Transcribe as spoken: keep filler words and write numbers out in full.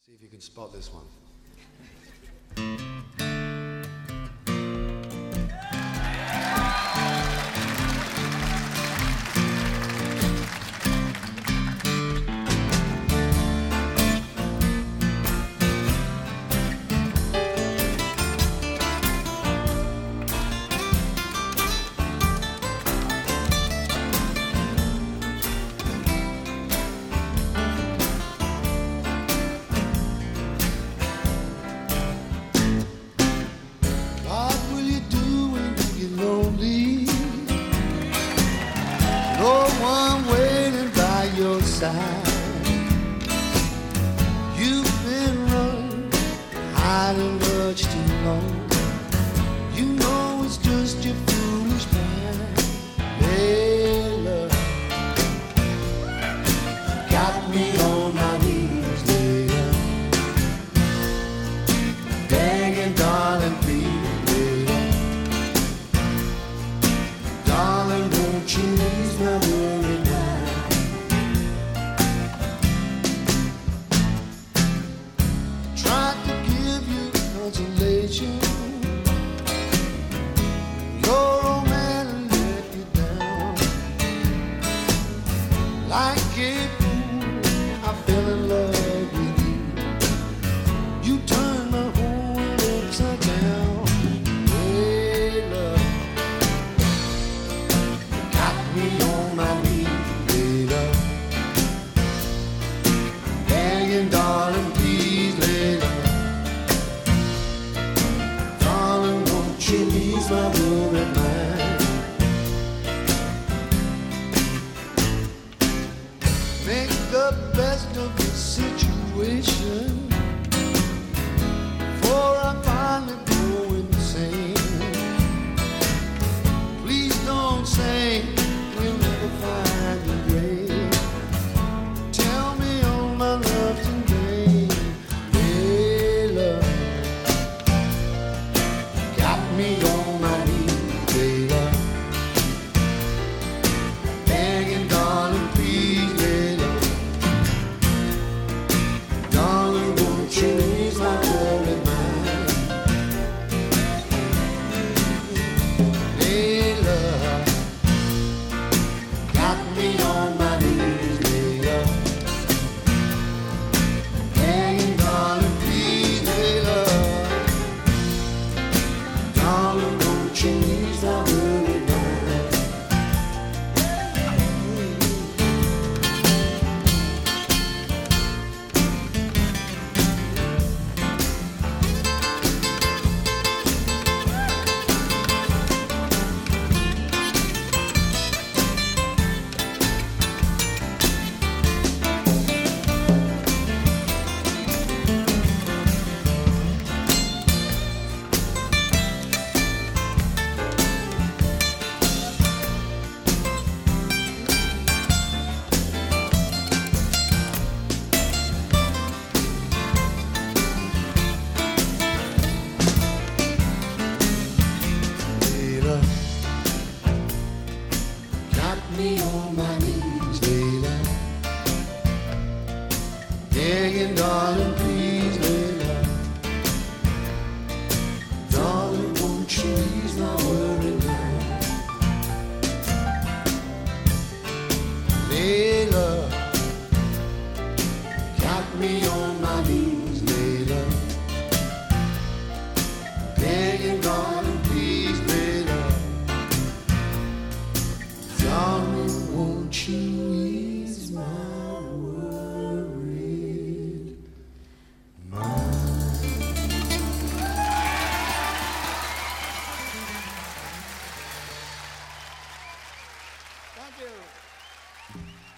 See if you can spot this one. You've been running, hiding much too long. You know it's just your foolish mind. Hey, love, got me on my knees, love, begging, darling, please, love, darling, won't you ease my worry now? Consolation, your old man let you down. Like a fool, I fell in love with you. You turned my whole world upside down. Hey, love, got me on my knees, hey, love, begging, darling, please, lay love. She's my room at night. Make the best of the situation before I finally go insane. Please don't say we'll never find the grave. Tell me all my love's in vain. Hey, love, me on my knees, baby, begging, darling, please, baby, darling, won't you ease my worry mind? Hey, love, got me on my knees, baby, begging, darling, please, baby. Darling, won't you ease my worry mind? Me on my knees, Layla, begging, darling, please, Layla, darling, won't you ease my worry now? Layla, got me on my knees, Layla, begging, darling, please, Layla, darling, won't you ease my worried mind? Thank you.